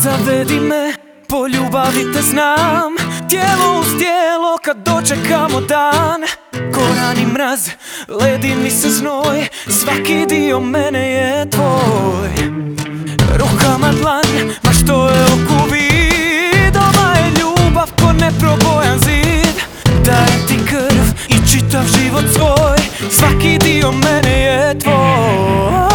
Zavedi me, po ljubavi te znam, tijelo uz tijelo kad dočekamo dan. Korani mraz, ledini se znoj, svaki dio mene je tvoj. Rukama dlan, ma što je oko vid, ova je ljubav ko neprobojan zid. Dajem ti krv i čitav život svoj, svaki dio mene je tvoj.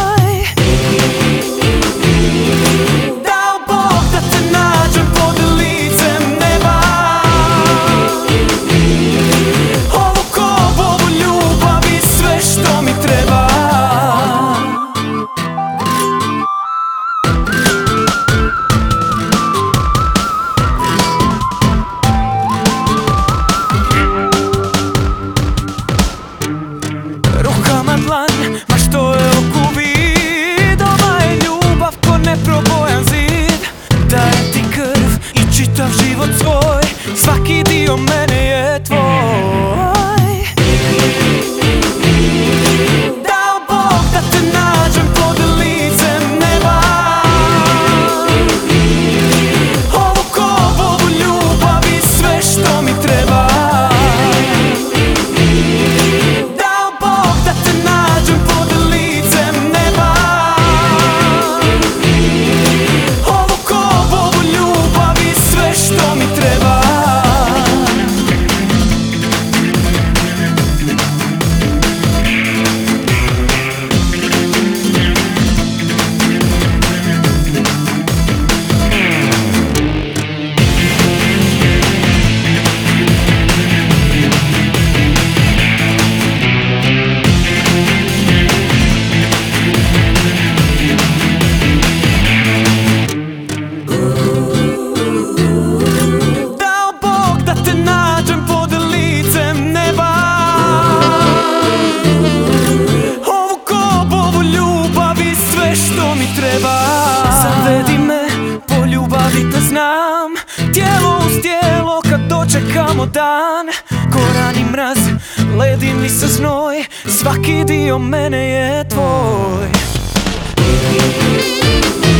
Ma što je oko vid, ova je ljubav ko neprobojan zid. Dajem ti krv i čitav život svoj, svaki dio mene je tvoj. Dao Bog da te nađem pod licem neba, ovu ko ovu ljubav i sve što mi treba. Zavedi me, po ljubavi te znam, tijelo uz tijelo kad dočekamo dan. Korani mraz, ledini se znoj, svaki dio mene je tvoj.